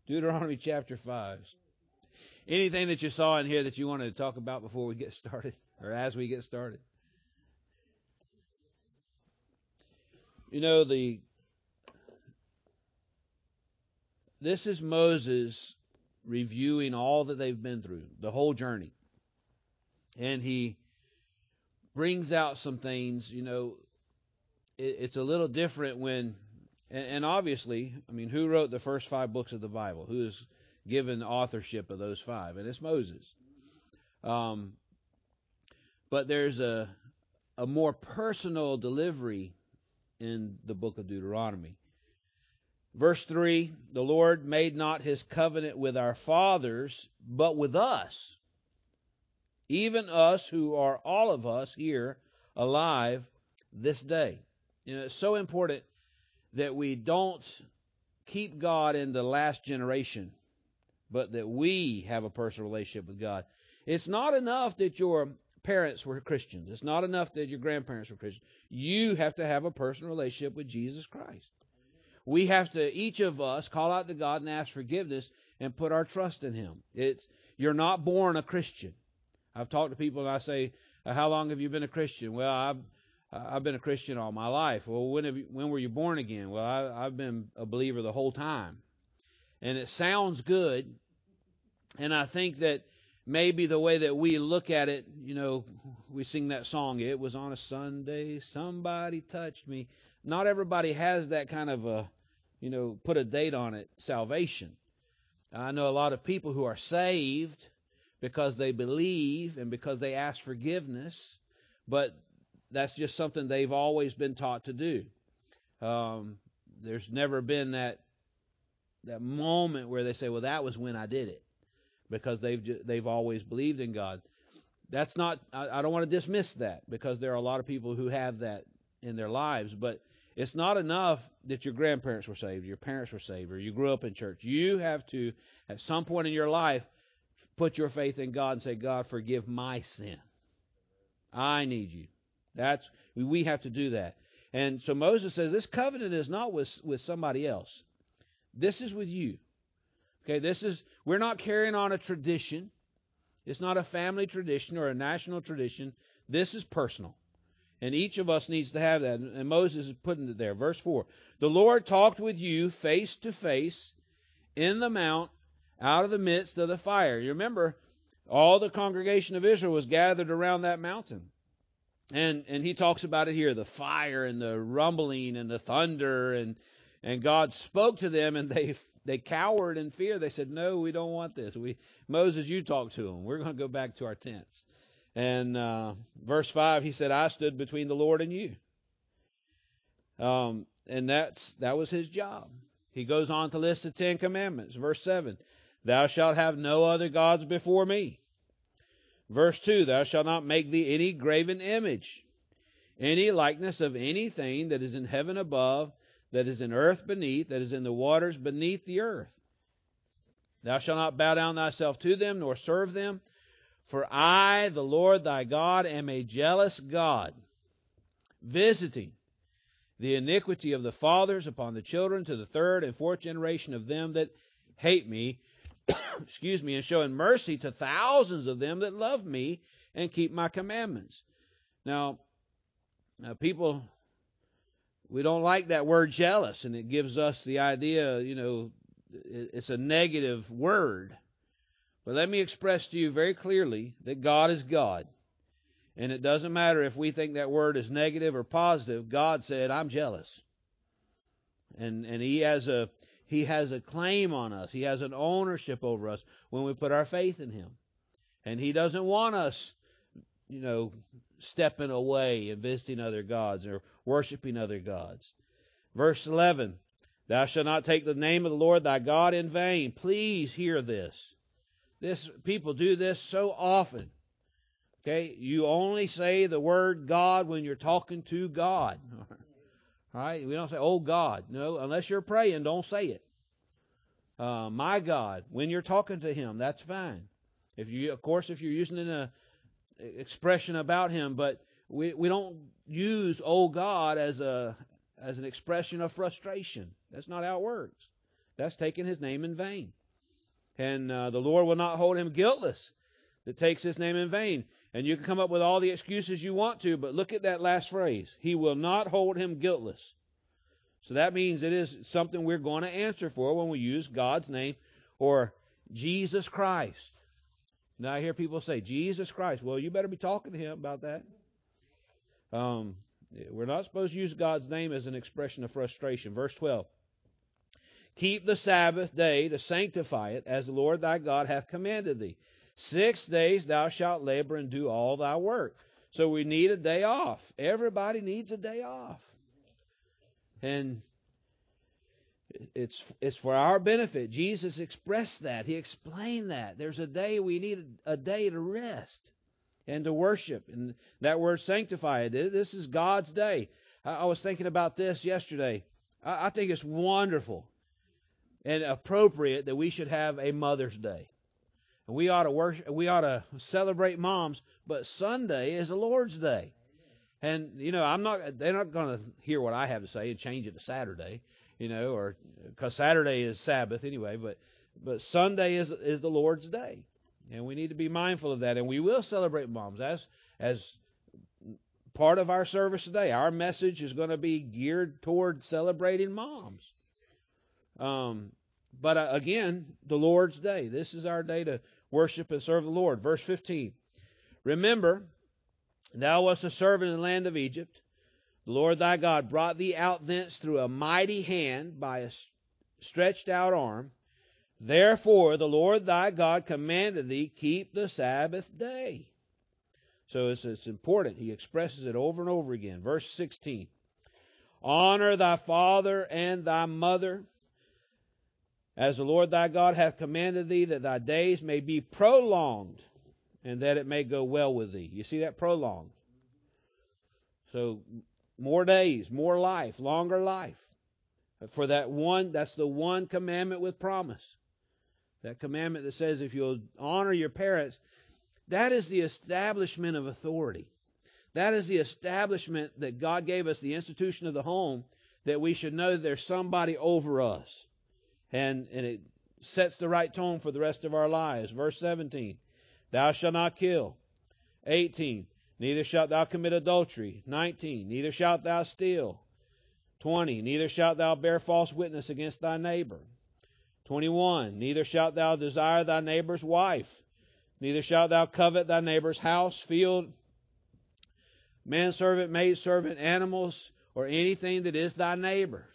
Deuteronomy chapter 5. Anything that you saw in here that you wanted to talk about before we get started, or as we get started? You know, this is Moses reviewing all that they've been through, the whole journey. And he brings out some things, it's a little different when, and obviously, I mean, who wrote the first 5 books of the Bible? Who is given authorship of those 5? And it's Moses. But there's a more personal delivery in the book of Deuteronomy. Verse 3, the Lord made not his covenant with our fathers, but with us, even us who are all of us here alive this day. It's so important that we don't keep God in the last generation, but that we have a personal relationship with God. It's not enough that your parents were Christians. It's not enough that your grandparents were Christians. You have to have a personal relationship with Jesus Christ. We have to, each of us, call out to God and ask forgiveness and put our trust in Him. You're not born a Christian. I've talked to people and I say, how long have you been a Christian? Well, I've been a Christian all my life. Well, when were you born again? Well, I've been a believer the whole time. And it sounds good. And I think that maybe the way that we look at it, we sing that song, "It was on a Sunday, somebody touched me." Not everybody has that kind of put a date on it, salvation. I know a lot of people who are saved because they believe and because they ask forgiveness, but that's just something they've always been taught to do. There's never been that moment where they say, well, that was when I did it, because they've always believed in God. That's not, I don't want to dismiss that, because there are a lot of people who have that in their lives, but it's not enough that your grandparents were saved, your parents were saved, or you grew up in church. You have to, at some point in your life, put your faith in God and say, God, forgive my sin. I need you. We have to do that. And so Moses says, this covenant is not with somebody else. This is with you. Okay, we're not carrying on a tradition. It's not a family tradition or a national tradition. This is personal. And each of us needs to have that. And Moses is putting it there. Verse 4, the Lord talked with you face to face in the mount out of the midst of the fire. You remember, all the congregation of Israel was gathered around that mountain. And he talks about it here, the fire and the rumbling and the thunder. And God spoke to them, and they cowered in fear. They said, no, we don't want this. Moses, you talk to them. We're going to go back to our tents. And verse 5, he said, I stood between the Lord and you. And that was his job. He goes on to list the 10 commandments. Verse 7, thou shalt have no other gods before me. Verse 2, thou shalt not make thee any graven image, any likeness of anything that is in heaven above, that is in earth beneath, that is in the waters beneath the earth. Thou shalt not bow down thyself to them, nor serve them. For I, the Lord thy God, am a jealous God, visiting the iniquity of the fathers upon the children to the 3rd and 4th generation of them that hate me, and showing mercy to thousands of them that love me and keep my commandments. Now people, we don't like that word jealous, and it gives us the idea, it's a negative word. But let me express to you very clearly that God is God. And it doesn't matter if we think that word is negative or positive. God said, I'm jealous. And he has a claim on us. He has an ownership over us when we put our faith in him. And he doesn't want us, stepping away and visiting other gods or worshiping other gods. Verse 11, thou shalt not take the name of the Lord thy God in vain. Please hear this. People do this so often. Okay, you only say the word God when you're talking to God. All right, we don't say, oh God. No, unless you're praying, don't say it. My God, when you're talking to him, that's fine. If you're using an expression about him, but we don't use oh God as an expression of frustration. That's not how it works. That's taking his name in vain. And the Lord will not hold him guiltless that takes his name in vain. And you can come up with all the excuses you want to, but look at that last phrase. He will not hold him guiltless. So that means it is something we're going to answer for when we use God's name or Jesus Christ. Now I hear people say, Jesus Christ. Well, you better be talking to him about that. We're not supposed to use God's name as an expression of frustration. Verse 12. Keep the Sabbath day to sanctify it, as the Lord thy God hath commanded thee. 6 days thou shalt labor and do all thy work. So we need a day off. Everybody needs a day off. And it's for our benefit. Jesus expressed that. He explained that. There's a day we need a day to rest and to worship. And that word sanctify, this is God's day. I was thinking about this yesterday. I think it's wonderful and appropriate that we should have a Mother's Day. And we ought to worship, we ought to celebrate moms, but Sunday is the Lord's Day. And, they're not going to hear what I have to say and change it to Saturday, or because Saturday is Sabbath anyway, but Sunday is the Lord's Day. And we need to be mindful of that. And we will celebrate moms as part of our service today. Our message is going to be geared toward celebrating moms. But again, the Lord's Day. This is our day to worship and serve the Lord. Verse 15. Remember, thou wast a servant in the land of Egypt. The Lord thy God brought thee out thence through a mighty hand by a stretched out arm. Therefore the Lord thy God commanded thee, keep the Sabbath day. So it's important. He expresses it over and over again. Verse 16. Honor thy father and thy mother, as the Lord thy God hath commanded thee, that thy days may be prolonged, and that it may go well with thee. You see that? Prolonged. So more days, more life, longer life. For that's the one commandment with promise. That commandment that says if you'll honor your parents, that is the establishment of authority. That is the establishment that God gave us, the institution of the home, that we should know that there's somebody over us. And it sets the right tone for the rest of our lives. Verse 17, thou shalt not kill. 18, neither shalt thou commit adultery. 19, neither shalt thou steal. 20, neither shalt thou bear false witness against thy neighbor. 21, neither shalt thou desire thy neighbor's wife. Neither shalt thou covet thy neighbor's house, field, manservant, maidservant, animals, or anything that is thy neighbor's.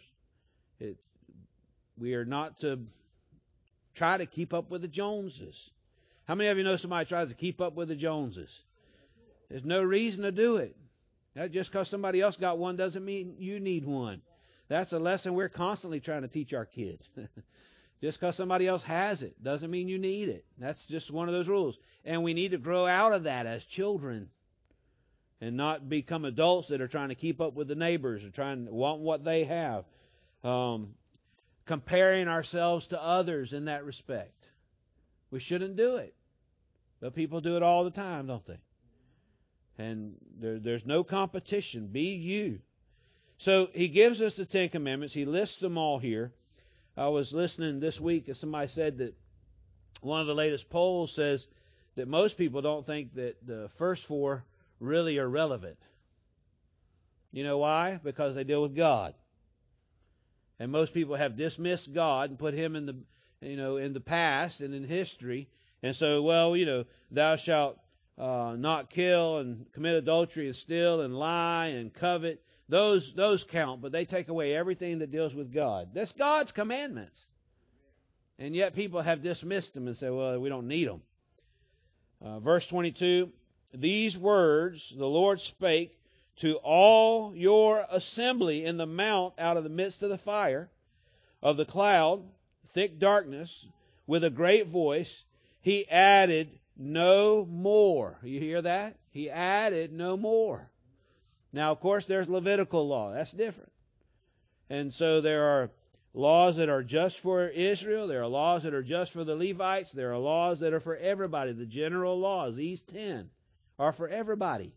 We are not to try to keep up with the Joneses. How many of you know somebody tries to keep up with the Joneses? There's no reason to do it. That just because somebody else got one doesn't mean you need one. That's a lesson we're constantly trying to teach our kids. Just because somebody else has it doesn't mean you need it. That's just one of those rules. And we need to grow out of that as children and not become adults that are trying to keep up with the neighbors or trying to want what they have. Comparing ourselves to others in that respect. We shouldn't do it. But people do it all the time, don't they? And there's no competition. Be you. So he gives us the Ten Commandments. He lists them all here. I was listening this week and somebody said that one of the latest polls says that most people don't think that the first four really are relevant. You know why? Because they deal with God. And most people have dismissed God and put him in the past and in history. And so, thou shalt not kill and commit adultery and steal and lie and covet. Those count, but they take away everything that deals with God. That's God's commandments. And yet people have dismissed them and said, well, we don't need them. Verse 22, these words the Lord spake to all your assembly in the mount out of the midst of the fire, of the cloud, thick darkness, with a great voice. He added no more. You hear that? He added no more. Now, of course, there's Levitical law. That's different. And so there are laws that are just for Israel. There are laws that are just for the Levites. There are laws that are for everybody. The general laws, these 10, are for everybody.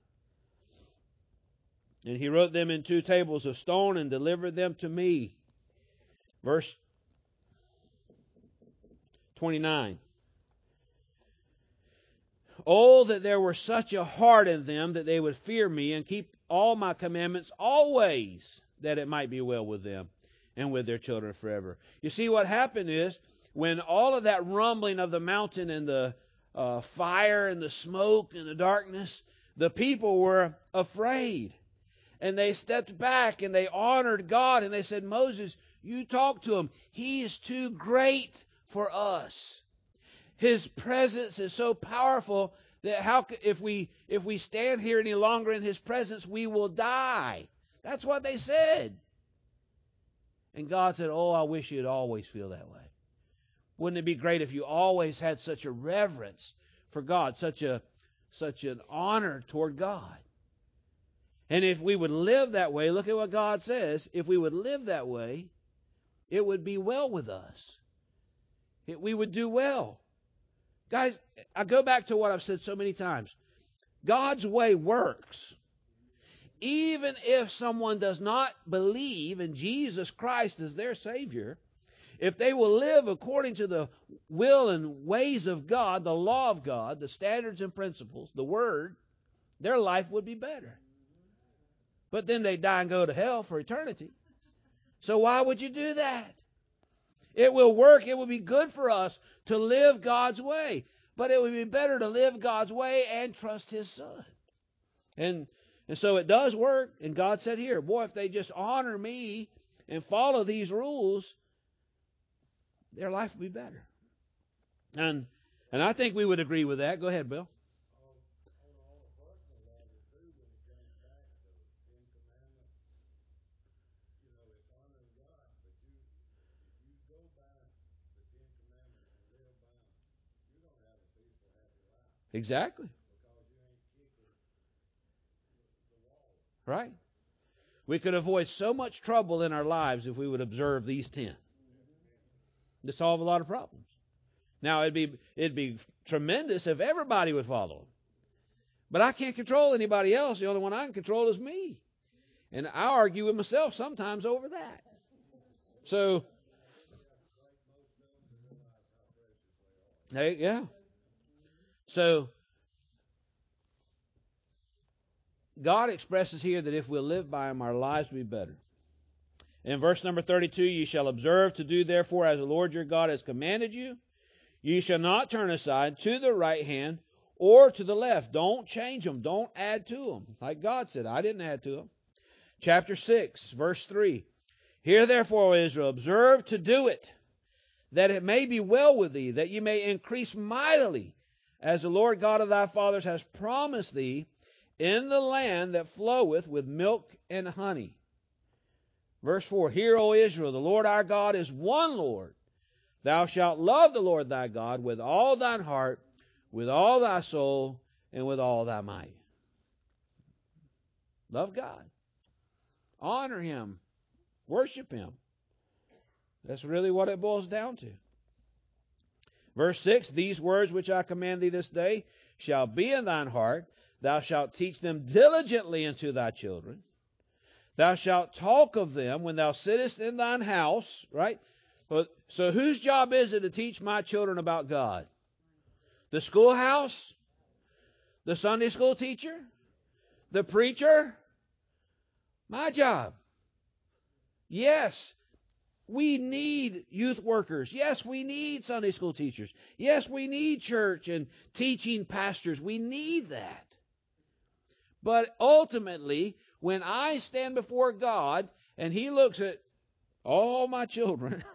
And he wrote them in 2 tables of stone and delivered them to me. Verse 29. Oh, that there were such a heart in them that they would fear me and keep all my commandments always, that it might be well with them and with their children forever. You see, what happened is, when all of that rumbling of the mountain and the fire and the smoke and the darkness, the people were afraid. And they stepped back and they honored God, and they said, Moses, you talk to him. He is too great for us. His presence is so powerful that if we stand here any longer in his presence, we will die. That's what they said. And God said, oh, I wish you'd always feel that way. Wouldn't it be great if you always had such a reverence for God, such an honor toward God? And if we would live that way, look at what God says. If we would live that way, it would be well with us. We would do well. Guys, I go back to what I've said so many times. God's way works. Even if someone does not believe in Jesus Christ as their Savior, if they will live according to the will and ways of God, the law of God, the standards and principles, the Word, their life would be better. But then they die and go to hell for eternity. So why would you do that? It will work. It will be good for us to live God's way. But it would be better to live God's way and trust his Son. And so it does work. And God said here, boy, if they just honor me and follow these rules, their life will be better. And I think we would agree with that. Go ahead, Bill. Exactly. Right. We could avoid so much trouble in our lives if we would observe these 10 to solve a lot of problems. Now, it'd be tremendous if everybody would follow them. But I can't control anybody else. The only one I can control is me. And I argue with myself sometimes over that. So, hey, yeah. So, God expresses here that if we'll live by him, our lives will be better. In verse number 32, you shall observe to do therefore as the Lord your God has commanded you. You shall not turn aside to the right hand or to the left. Don't change them. Don't add to them. Like God said, I didn't add to them. Chapter 6, verse 3. Hear therefore, O Israel, observe to do it, that it may be well with thee, that you may increase mightily, as the Lord God of thy fathers has promised thee, in the land that floweth with milk and honey. Verse 4, Hear, O Israel, the Lord our God is one Lord. Thou shalt love the Lord thy God with all thine heart, with all thy soul, and with all thy might. Love God. Honor him. Worship him. That's really what it boils down to. Verse 6, These words which I command thee this day shall be in thine heart. Thou shalt teach them diligently unto thy children. Thou shalt talk of them when thou sittest in thine house, right? So whose job is it to teach my children about God? The schoolhouse? The Sunday school teacher? The preacher? My job. Yes, we need youth workers. Yes, we need Sunday school teachers. Yes, we need church and teaching pastors. We need that. But ultimately, when I stand before God and he looks at all my children,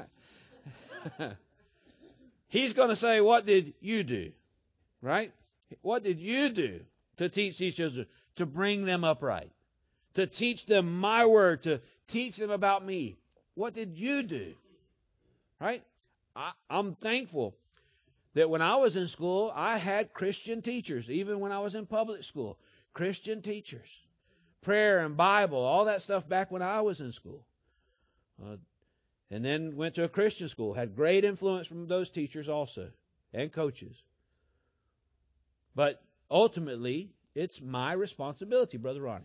he's going to say, what did you do? Right? What did you do to teach these children, to bring them upright, to teach them my word, to teach them about me? What did you do? Right? I'm thankful that when I was in school, I had Christian teachers, even when I was in public school. Christian teachers. Prayer and Bible, all that stuff back when I was in school. And then went to a Christian school. Had great influence from those teachers also. And coaches. But ultimately, it's my responsibility, Brother Ronnie.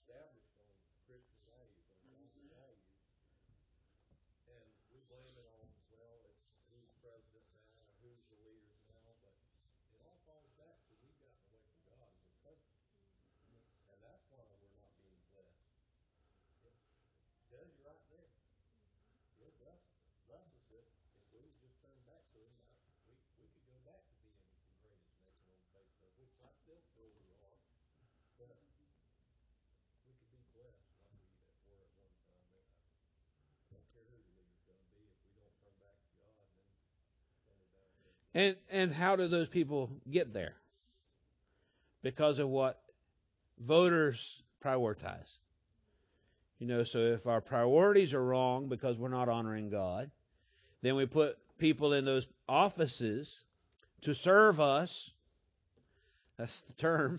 established on Christian values, on godly values, and we blame it on, well, it's who's president now or who's the leaders now, but it all falls back to we've gotten away from God as a country, and that's why we're not being blessed. It tells you right there. He'll bless us if we would just turn back to Him. We could go back to being the greatest nation on the face of the earth, which I still feel we are, but we could be blessed like we were at one time. I don't care who the leader's going to be. If we don't turn back to God, then we're down with it. And how do those people get there? Because of what voters prioritize. So if our priorities are wrong because we're not honoring God, then we put people in those offices to serve us. That's the term.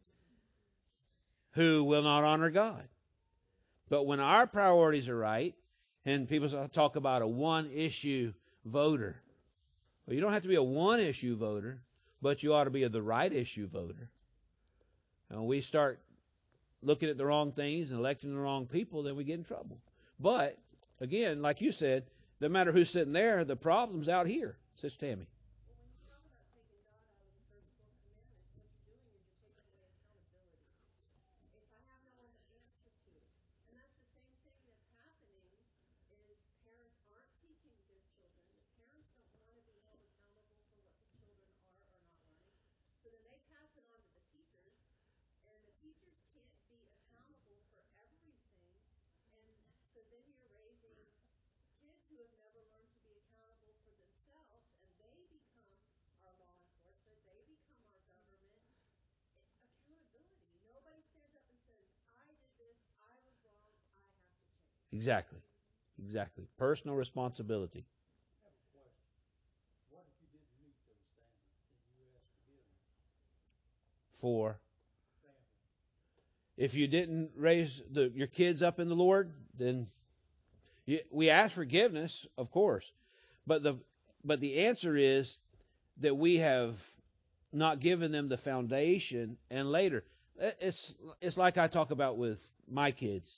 Who will not honor God. But when our priorities are right, and people talk about a one-issue voter, well, you don't have to be a one-issue voter, but you ought to be the right issue voter. And we start looking at the wrong things and electing the wrong people, then we get in trouble. But, again, like you said, no matter who's sitting there, the problem's out here, Sister Tammy. Exactly. Personal responsibility. I have a question. What if you didn't meet those standards and you asked forgiveness? For Family. if you didn't raise your kids up in the Lord, then we ask forgiveness, of course. But the answer is that we have not given them the foundation, and later it's like I talk about with my kids.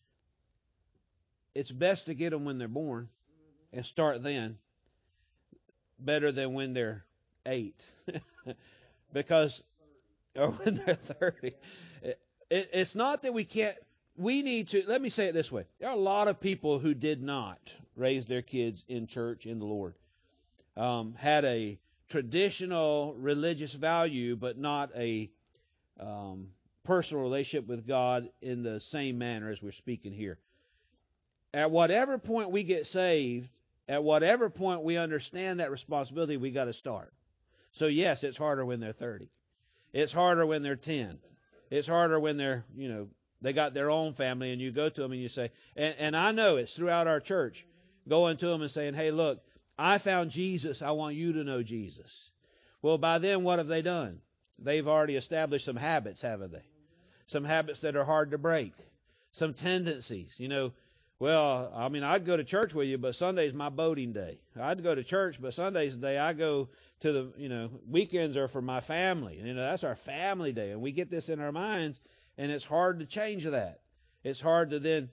It's best to get them when they're born and start then, better than when they're 8, because or when they're 30. It's not that we can't. We need to. Let me say it this way: there are a lot of people who did not raise their kids in church in the Lord. Had a traditional religious value, but not a personal relationship with God in the same manner as we're speaking here. At whatever point we get saved, at whatever point we understand that responsibility, we got to start. So yes, it's harder when they're 30. It's harder when they're 10. It's harder when they're, they got their own family, and you go to them and you say, and I know it's throughout our church, going to them and saying, hey, look, I found Jesus. I want you to know Jesus. Well, by then, what have they done? They've already established some habits, haven't they? Some habits that are hard to break. Some tendencies, Well, I'd go to church with you, but Sunday's my boating day. I'd go to church, but Sunday's the day I go to the, weekends are for my family. That's our family day. And we get this in our minds, and it's hard to change that. It's hard to then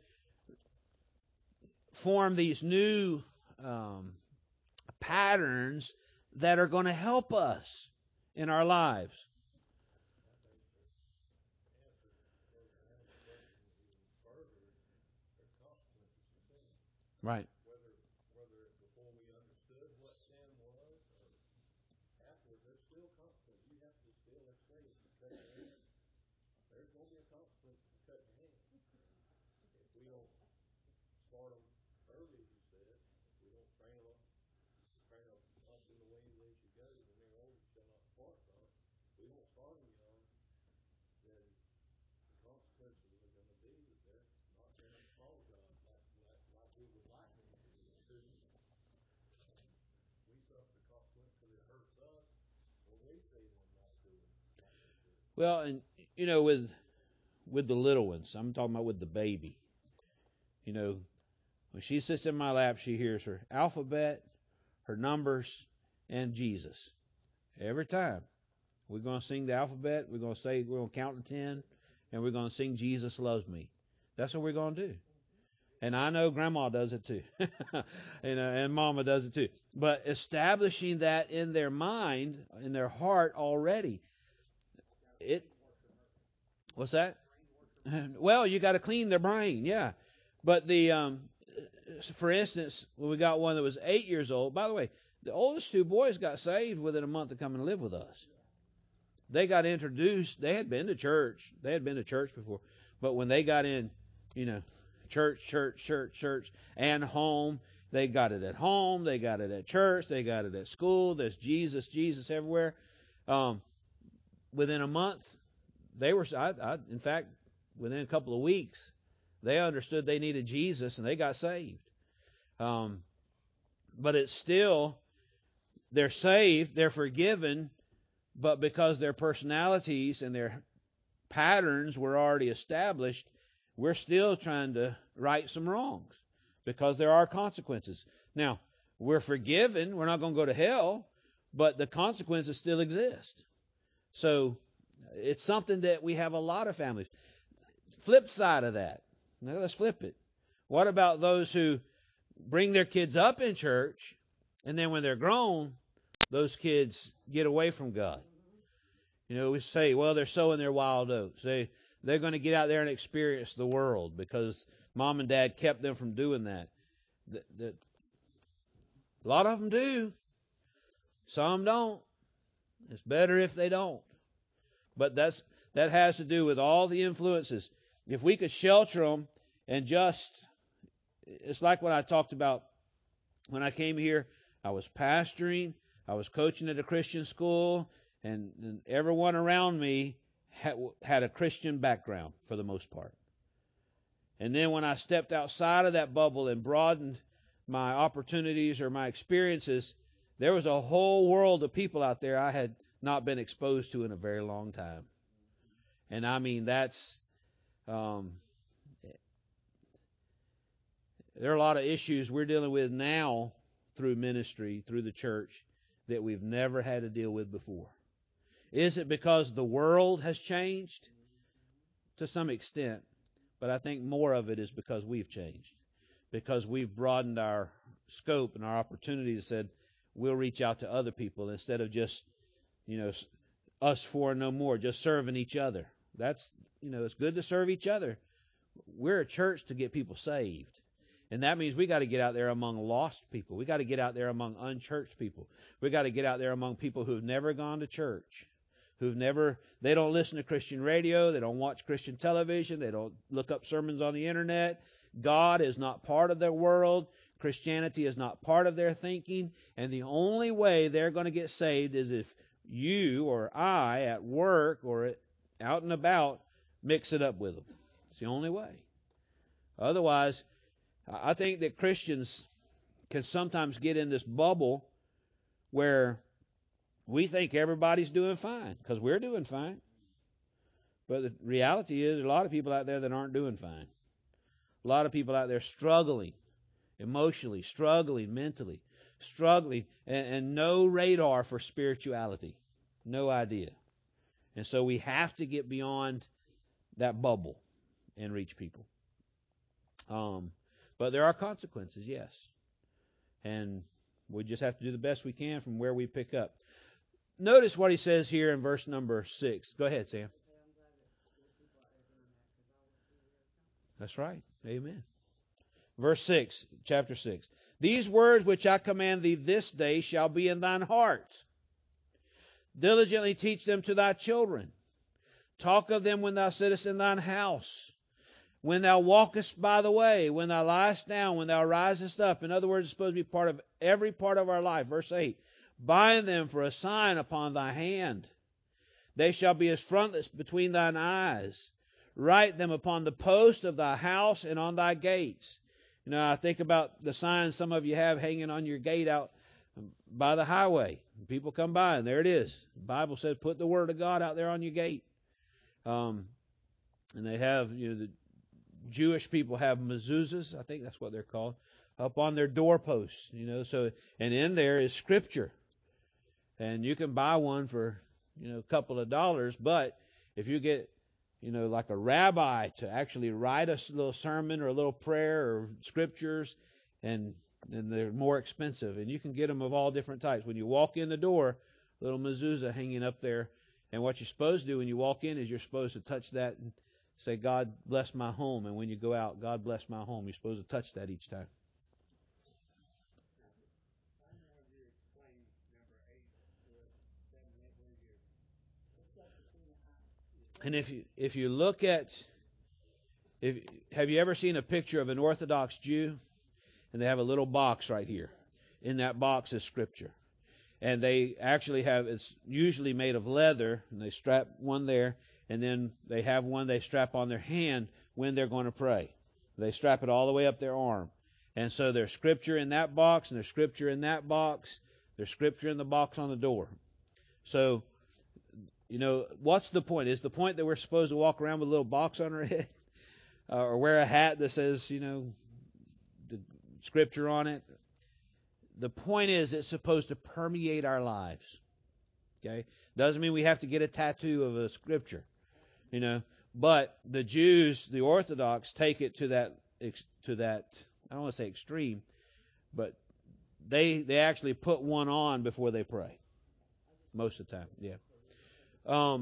form these new patterns that are going to help us in our lives. Right. Whether before we understood what sin was or afterward, there's still consequences. You have to still, let's say, if you cut your hand, there's going to be a consequence if you cut your hand. If we don't start them early, as you said, if we don't train them up in the way they should go, when they're old, shall not depart from it. If we don't start them young, then the consequences are going to be that they're not going to follow God like we would like them to. We suffer the consequence because it hurts us when we see them not doing like they should. Well, and with the little ones, I'm talking about with the baby. When she sits in my lap, she hears her alphabet, her numbers, and Jesus. Every time. We're going to sing the alphabet. We're going to count to 10, and we're going to sing Jesus Loves Me. That's what we're going to do. And I know Grandma does it too. And Mama does it too. But establishing that in their mind, in their heart already. What's that? Well, you got to clean their brain, yeah. But for instance, when we got one that was 8 years old, by the way, the oldest two boys got saved within a month of coming to live with us. They got introduced. They had been to church. They had been to church before. But when they got in, church, and home, they got it at home. They got it at church. They got it at school. There's Jesus everywhere. Within a month, they were, in fact, within a couple of weeks, they understood they needed Jesus and they got saved. But it's still, they're saved, they're forgiven, but because their personalities and their patterns were already established, we're still trying to right some wrongs because there are consequences. Now, we're forgiven, we're not going to go to hell, but the consequences still exist. So it's something that we have a lot of families. Flip side of that. Now let's flip it. What about those who bring their kids up in church, and then when they're grown, those kids get away from God? We say, well, they're sowing their wild oats. They're going to get out there and experience the world because mom and dad kept them from doing that. A lot of them do. Some don't. It's better if they don't. But that has to do with all the influences. If we could shelter them and it's like what I talked about when I came here. I was pastoring, I was coaching at a Christian school, and everyone around me had a Christian background for the most part. And then when I stepped outside of that bubble and broadened my opportunities or my experiences, there was a whole world of people out there I had not been exposed to in a very long time. And I mean, that's, there are a lot of issues we're dealing with now through ministry, through the church, that we've never had to deal with before. Is it because the world has changed? To some extent. But I think more of it is because we've changed. Because we've broadened our scope and our opportunities and said, we'll reach out to other people instead of just, us four and no more, just serving each other. That's, it's good to serve each other. We're a church to get people saved. And that means we got to get out there among lost people. We got to get out there among unchurched people. We got to get out there among people who've never gone to church, they don't listen to Christian radio, they don't watch Christian television, they don't look up sermons on the internet. God is not part of their world. Christianity is not part of their thinking. And the only way they're going to get saved is if you or I at work or out and about mix it up with them. It's the only way. Otherwise, I think that Christians can sometimes get in this bubble where we think everybody's doing fine because we're doing fine. But the reality is there's a lot of people out there that aren't doing fine. A lot of people out there struggling emotionally, struggling mentally, struggling, and no radar for spirituality. No idea. And so we have to get beyond that bubble and reach people. But there are consequences, yes. And we just have to do the best we can from where we pick up. Notice what he says here in verse number 6. Go ahead, Sam. That's right. Amen. Verse 6, chapter 6. These words which I command thee this day shall be in thine heart. Diligently teach them to thy children. Talk of them when thou sittest in thine house, when thou walkest by the way, when thou liest down, when thou risest up. In other words, it's supposed to be part of every part of our life. Verse 8. Bind them for a sign upon thy hand. They shall be as frontlets between thine eyes. Write them upon the post of thy house and on thy gates. I think about the signs some of you have hanging on your gate out by the highway. People come by and there it is. The Bible says put the word of God out there on your gate. And they have, the Jewish people have mezuzahs, I think that's what they're called, up on their doorposts, and in there is scripture. And you can buy one for, a couple of dollars, but if you get, like a rabbi to actually write a little sermon or a little prayer or scriptures, and they're more expensive. And you can get them of all different types. When you walk in the door, little mezuzah hanging up there. And what you're supposed to do when you walk in is you're supposed to touch that and say, God bless my home. And when you go out, God bless my home. You're supposed to touch that each time. And if you look at, have you ever seen a picture of an Orthodox Jew? And they have a little box right here. In that box is Scripture. And they actually have, it's usually made of leather, and they strap one there, and then they have one they strap on their hand when they're going to pray. They strap it all the way up their arm. And so there's Scripture in that box, and there's Scripture in that box. There's Scripture in the box on the door. So, what's the point? Is the point that we're supposed to walk around with a little box on our head? Or wear a hat that says, the Scripture on it? The point is, it's supposed to permeate our lives. Okay? Doesn't mean we have to get a tattoo of a Scripture. But the Jews, the Orthodox, take it to that, I don't want to say extreme, but they actually put one on before they pray. Most of the time, yeah.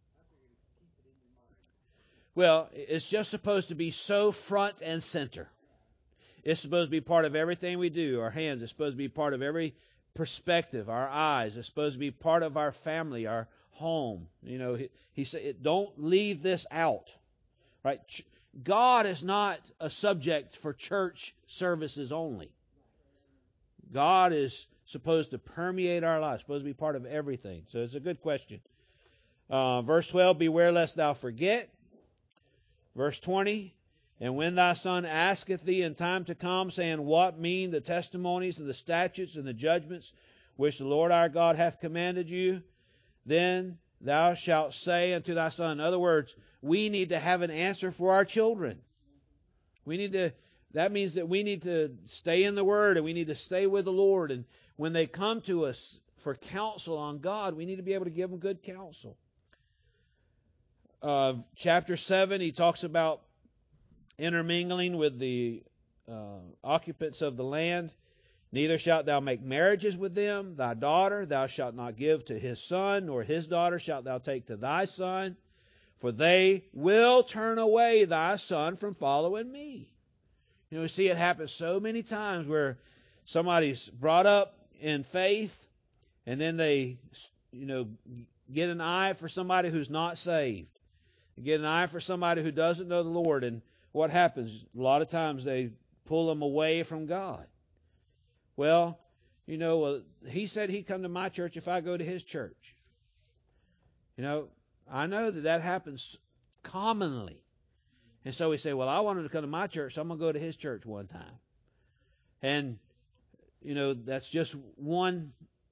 Well, it's just supposed to be so front and center. It's supposed to be part of everything we do. Our hands, it's supposed to be part of every perspective. Our eyes, it's supposed to be part of our family, our home. He said, don't leave this out. Right? God is not a subject for church services only. God is supposed to permeate our lives, supposed to be part of everything. So it's a good question. Verse 12, beware lest thou forget. Verse 20, and when thy son asketh thee in time to come, saying, what mean the testimonies and the statutes and the judgments which the Lord our God hath commanded you? Then thou shalt say unto thy son. In other words, we need to have an answer for our children. That means that we need to stay in the Word, and we need to stay with the Lord. And when they come to us for counsel on God, we need to be able to give them good counsel. Chapter 7, he talks about intermingling with the occupants of the land. Neither shalt thou make marriages with them. Thy daughter thou shalt not give to his son, nor his daughter shalt thou take to thy son, for they will turn away thy son from following me. We see it happen so many times where somebody's brought up in faith, and then they, get an eye for somebody who's not saved. Get an eye for somebody who doesn't know the Lord, and what happens? A lot of times they pull them away from God. Well, he said he'd come to my church if I go to his church. I know that happens commonly. And so we say, well, I wanted to come to my church, so I'm going to go to his church one time. And, that's just one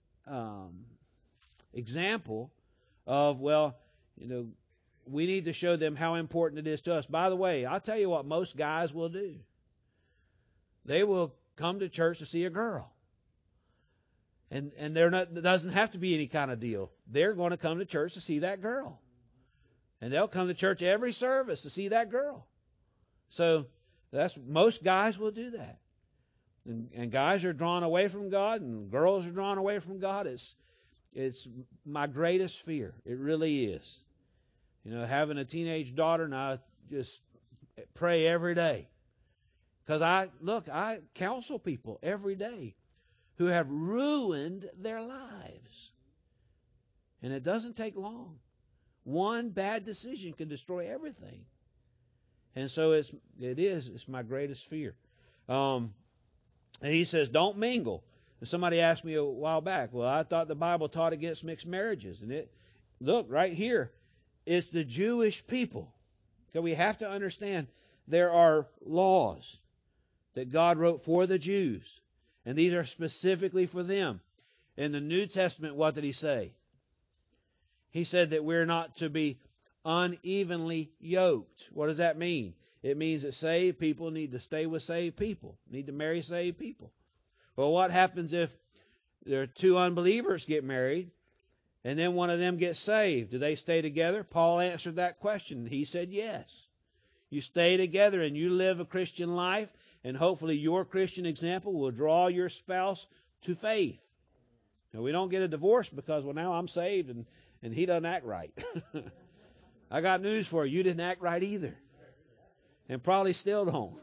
example of, we need to show them how important it is to us. By the way, I'll tell you what most guys will do. They will come to church to see a girl. And it doesn't have to be any kind of deal. They're going to come to church to see that girl. And they'll come to church every service to see that girl. So most guys will do that. And guys are drawn away from God, and girls are drawn away from God. It's my greatest fear. It really is. Having a teenage daughter, and I just pray every day. Because I counsel people every day who have ruined their lives. And it doesn't take long. One bad decision can destroy everything. And so it's my greatest fear. And he says, don't mingle. And somebody asked me a while back, well, I thought the Bible taught against mixed marriages. And look, right here, it's the Jewish people. So we have to understand there are laws that God wrote for the Jews. And these are specifically for them. In the New Testament, what did he say? He said that we're not to be unevenly yoked. What does that mean? It means that saved people need to stay with saved people, need to marry saved people. Well, what happens if there are two unbelievers get married and then one of them gets saved, do they stay together? Paul answered that question. He said yes. You stay together and you live a Christian life, and hopefully your Christian example will draw your spouse to faith. Now, we don't get a divorce because, well, now I'm saved and he doesn't act right. I got news for you. You didn't act right either. And probably still don't.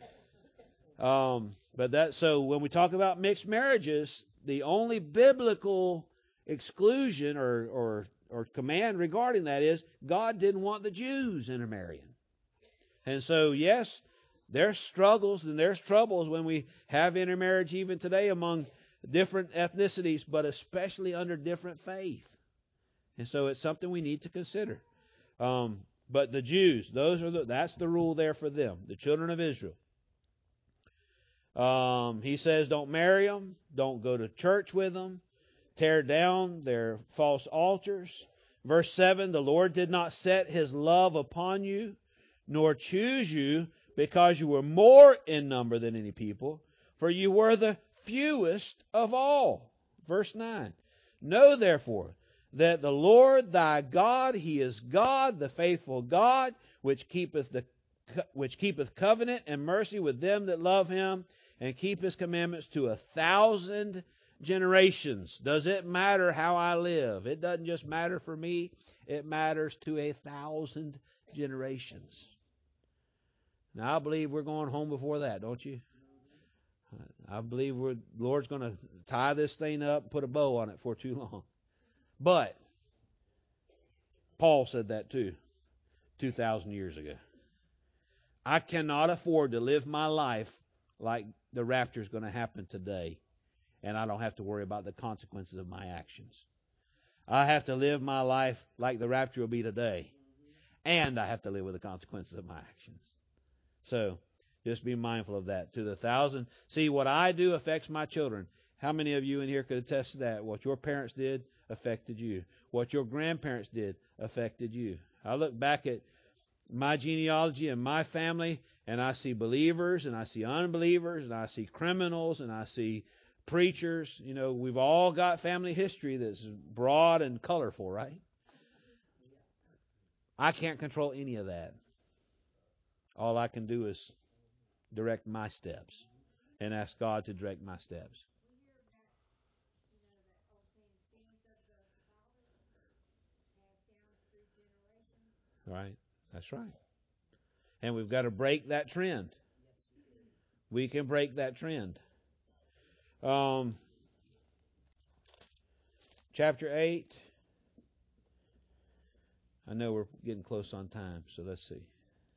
So when we talk about mixed marriages, the only biblical exclusion or command regarding that is God didn't want the Jews intermarrying. And so, yes, there's struggles and there's troubles when we have intermarriage even today among different ethnicities, but especially under different faith. And so it's something we need to consider. But the Jews, that's the rule there for them, the children of Israel. He says don't marry them, don't go to church with them, tear down their false altars. Verse 7, the Lord did not set his love upon you, nor choose you because you were more in number than any people, for you were the fewest of all. Verse 9, know therefore that the Lord thy God, he is God, the faithful God, which keepeth covenant and mercy with them that love him, and keep his commandments to 1,000 generations. Does it matter how I live? It doesn't just matter for me. It matters to 1,000 generations. Now, I believe we're going home before that, don't you? I believe the Lord's going to tie this thing up and put a bow on it for too long. But Paul said that too, 2,000 years ago. I cannot afford to live my life like the rapture is going to happen today, and I don't have to worry about the consequences of my actions. I have to live my life like the rapture will be today, and I have to live with the consequences of my actions. So just be mindful of that. To the 1,000, see, what I do affects my children. How many of you in here could attest to that? What your parents did affected you. What your grandparents did affected you. I look back at my genealogy and my family, and I see believers, and I see unbelievers, and I see criminals, and I see preachers. You know, we've all got family history that's broad and colorful, right? I can't control any of that. All I can do is direct my steps and ask God to direct my steps. Right? That's right. And we've got to break that trend. We can break that trend. Chapter 8. I know we're getting close on time, so let's see.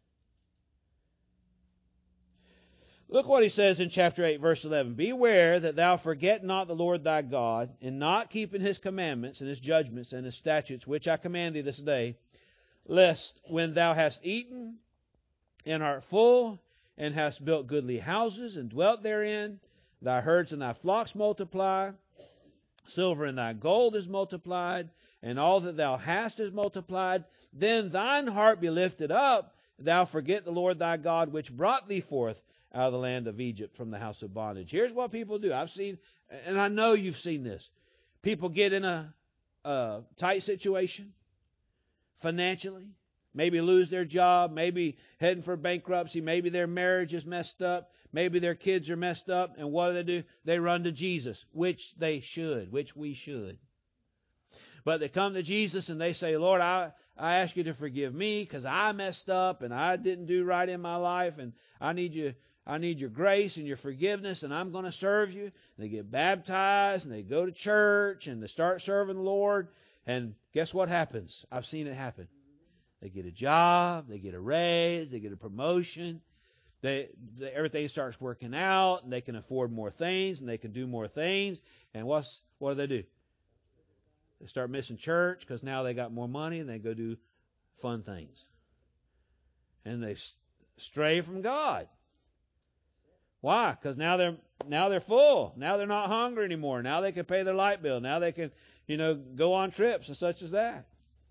Look what he says in chapter 8, verse 11. Beware that thou forget not the Lord thy God, in not keeping his commandments and his judgments and his statutes, which I command thee this day, lest when thou hast eaten and art full, and hast built goodly houses and dwelt therein, thy herds and thy flocks multiply, silver and thy gold is multiplied, and all that thou hast is multiplied, then thine heart be lifted up, thou forget the Lord thy God, which brought thee forth out of the land of Egypt from the house of bondage. Here's what people do. I've seen, and I know you've seen this. People get in a tight situation financially, maybe lose their job, maybe heading for bankruptcy, maybe their marriage is messed up, maybe their kids are messed up, and what do? They run to Jesus, which we should. But they come to Jesus and they say, Lord, I ask you to forgive me because I messed up and I didn't do right in my life, and I need your grace and your forgiveness, and I'm going to serve you. And they get baptized and they go to church and they start serving the Lord. And guess what happens? I've seen it happen. They get a job, they get a raise, they get a promotion. Everything starts working out, and they can afford more things, and they can do more things. And what do? They start missing church because now they got more money, and they go do fun things. And they stray from God. Why? Because now they're full. Now they're not hungry anymore. Now they can pay their light bill. Now they can, go on trips and such as that.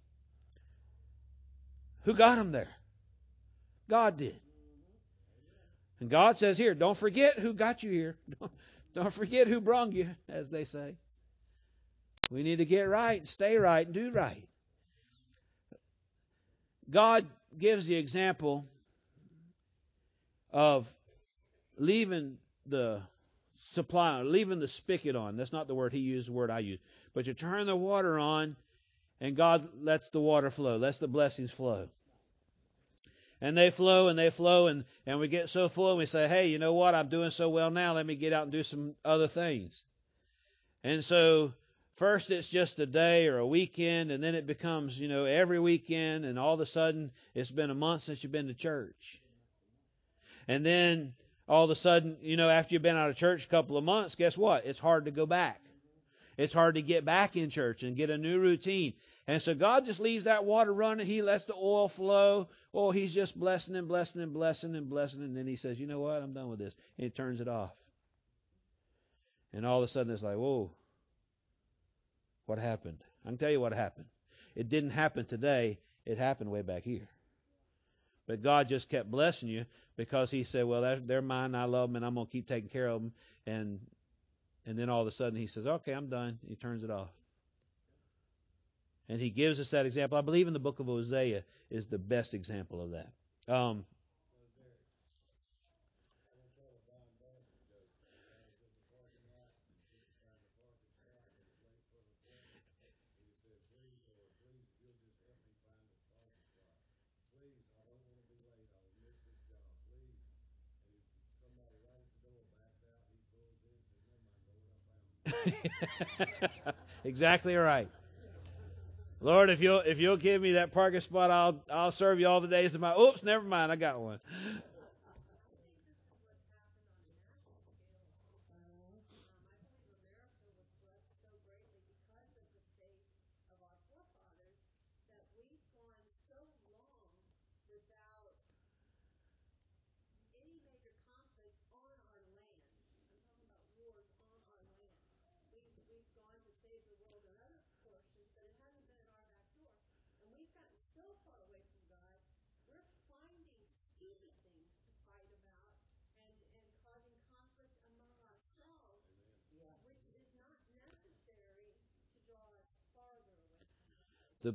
Who got them there? God did. And God says here, don't forget who got you here. Don't forget who brung you, as they say. We need to get right, stay right, and do right. God gives the example of leaving the supply, leaving the spigot on. That's not the word he used, the word I use. But you turn the water on, and God lets the water flow, lets the blessings flow. And they flow, and we get so full, and we say, hey, you know what? I'm doing so well now. Let me get out and do some other things. And so first it's just a day or a weekend, and then it becomes, every weekend, and all of a sudden it's been a month since you've been to church. And then all of a sudden, after you've been out of church a couple of months, guess what? It's hard to go back. It's hard to get back in church and get a new routine. And so God just leaves that water running. He lets the oil flow. Oh, he's just blessing and blessing and blessing and blessing. And then he says, you know what? I'm done with this. And he turns it off. And all of a sudden it's like, whoa, what happened? I can tell you what happened. It didn't happen today. It happened way back here. But God just kept blessing you because he said, well, they're mine. I love them, and I'm going to keep taking care of them. And then all of a sudden he says, okay, I'm done. He turns it off. And he gives us that example. I believe in the book of Hosea is the best example of that. Exactly right. Lord, if you'll give me that parking spot, I'll serve you all the days of my. Oops, never mind, I got one. The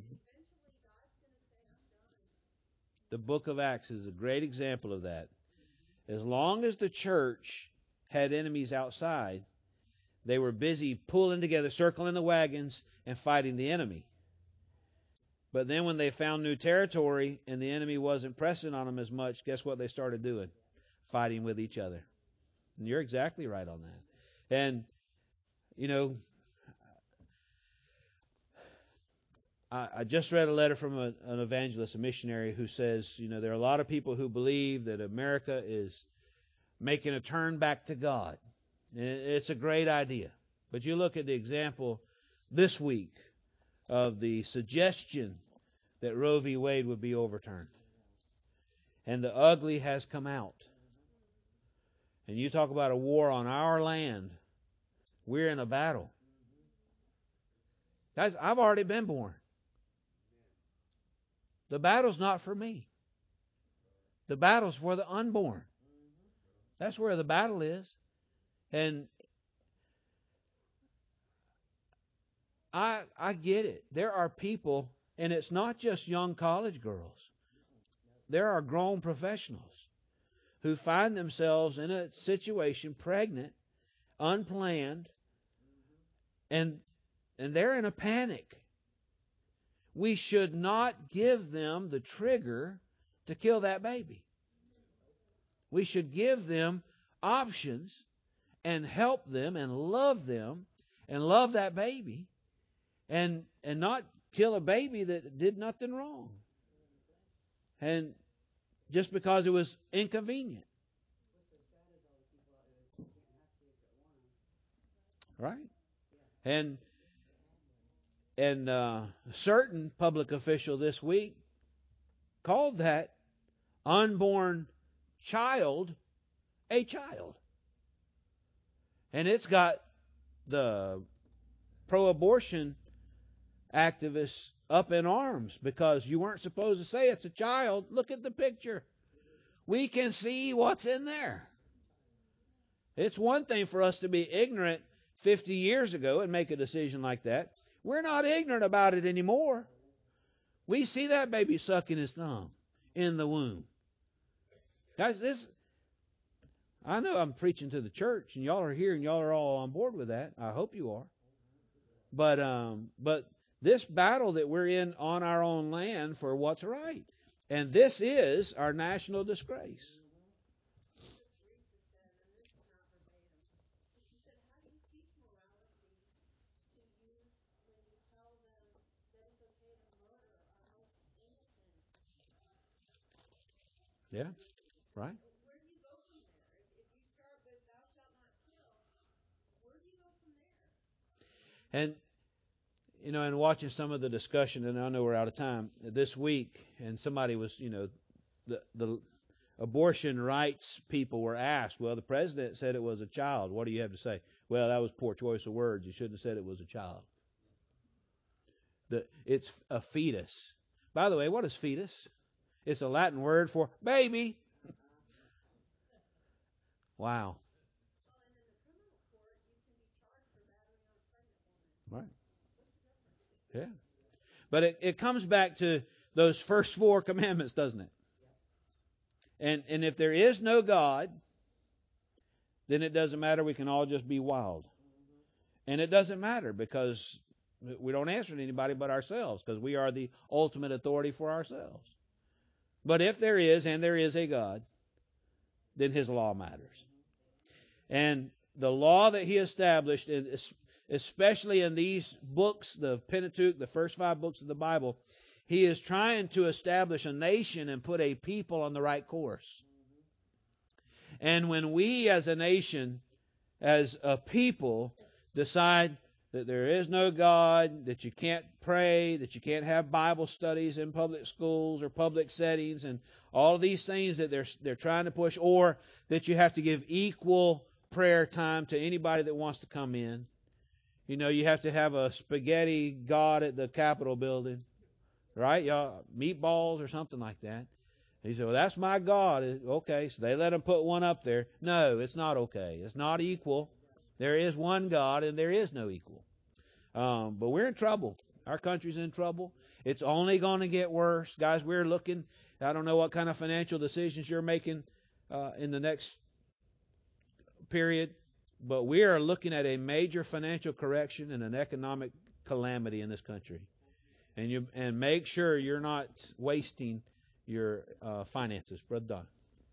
The book of Acts is a great example of that. As long as the church had enemies outside, they were busy pulling together, circling the wagons, and fighting the enemy. But then when they found new territory and the enemy wasn't pressing on them as much, guess what they started doing? Fighting with each other. And you're exactly right on that. And, I just read a letter from an evangelist, a missionary, who says, there are a lot of people who believe that America is making a turn back to God. And it's a great idea. But you look at the example this week of the suggestion that Roe v. Wade would be overturned. And the ugly has come out. And you talk about a war on our land. We're in a battle. Guys, I've already been born. The battle's not for me. The battle's for the unborn. That's where the battle is. And I get it. There are people, and it's not just young college girls. There are grown professionals who find themselves in a situation, pregnant, unplanned, and they're in a panic. We should not give them the trigger to kill that baby. We should give them options and help them and love that baby and not kill a baby that did nothing wrong. And just because it was inconvenient. Right? And a certain public official this week called that unborn child a child. And it's got the pro-abortion activists up in arms because you weren't supposed to say it's a child. Look at the picture. We can see what's in there. It's one thing for us to be ignorant 50 years ago and make a decision like that. We're not ignorant about it anymore. We see that baby sucking his thumb in the womb. Guys, I know I'm preaching to the church, and y'all are here, and y'all are all on board with that. I hope you are. But this battle that we're in on our own land for what's right, and this is our national disgrace. Yeah, right. And and watching some of the discussion, and I know we're out of time this week, and somebody was, the abortion rights people were asked, well, the president said it was a child. What do you have to say? Well, that was poor choice of words. You shouldn't have said it was a child. It's a fetus. By the way, what is fetus? It's a Latin word for baby. Wow. Right. Yeah. But it comes back to those first 4 commandments, doesn't it? And if there is no God, then it doesn't matter. We can all just be wild. And it doesn't matter because we don't answer to anybody but ourselves, because we are the ultimate authority for ourselves. But if there is, and there is a God, then His law matters. And the law that He established, especially in these books, the Pentateuch, the first 5 books of the Bible, He is trying to establish a nation and put a people on the right course. And when we as a nation, as a people, decide that there is no God, that you can't pray, that you can't have Bible studies in public schools or public settings, and all of these things that they're trying to push, or that you have to give equal prayer time to anybody that wants to come in. You have to have a spaghetti God at the Capitol building, right? Y'all, meatballs or something like that. He said, well, that's my God. Okay, so they let them put one up there. No, it's not okay. It's not equal. There is one God, and there is no equal. But we're in trouble. Our country's in trouble. It's only going to get worse. Guys, we're looking, I don't know what kind of financial decisions you're making in the next period, but we are looking at a major financial correction and an economic calamity in this country. And make sure you're not wasting your finances. Brother Don.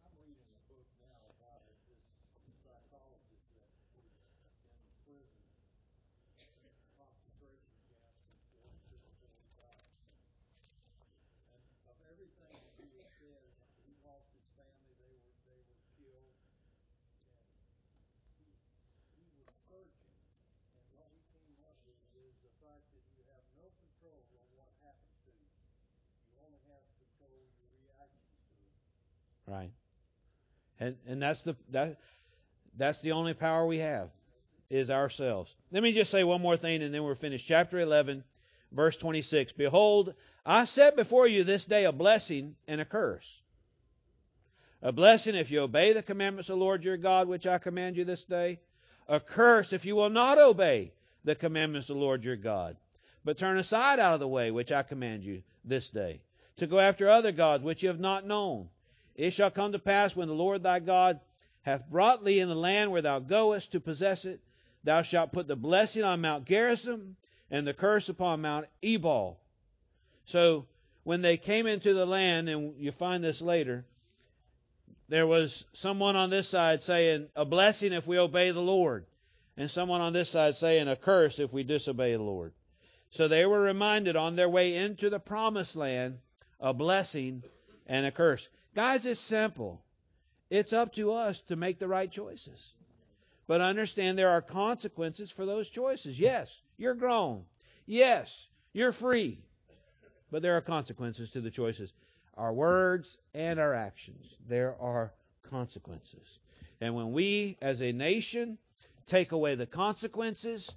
Right. And that's the only power we have, is ourselves. Let me just say one more thing and then we're finished. Chapter 11, verse 26. Behold, I set before you this day a blessing and a curse. A blessing if you obey the commandments of the Lord your God, which I command you this day. A curse if you will not obey the commandments of the Lord your God, but turn aside out of the way which I command you this day, to go after other gods which you have not known. It shall come to pass when the Lord thy God hath brought thee in the land where thou goest to possess it, thou shalt put the blessing on Mount Gerizim and the curse upon Mount Ebal. So when they came into the land, and you find this later, there was someone on this side saying a blessing if we obey the Lord, and someone on this side saying a curse if we disobey the Lord. So they were reminded on their way into the promised land, a blessing and a curse. Guys, it's simple. It's up to us to make the right choices. But understand there are consequences for those choices. Yes, you're grown. Yes, you're free. But there are consequences to the choices. Our words and our actions. There are consequences. And when we, as a nation, take away the consequences,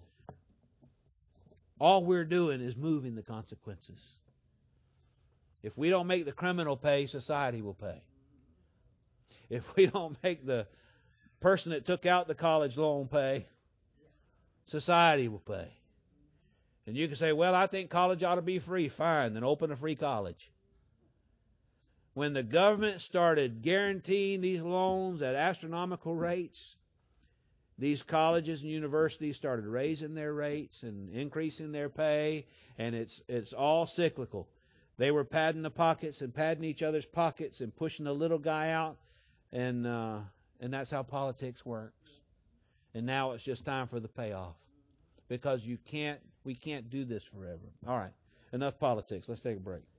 all we're doing is moving the consequences. If we don't make the criminal pay, society will pay. If we don't make the person that took out the college loan pay, society will pay. And you can say, well, I think college ought to be free. Fine, then open a free college. When the government started guaranteeing these loans at astronomical rates, these colleges and universities started raising their rates and increasing their pay, and it's all cyclical. They were padding the pockets and padding each other's pockets and pushing the little guy out, and that's how politics works. And now it's just time for the payoff, because we can't do this forever. All right, enough politics. Let's take a break.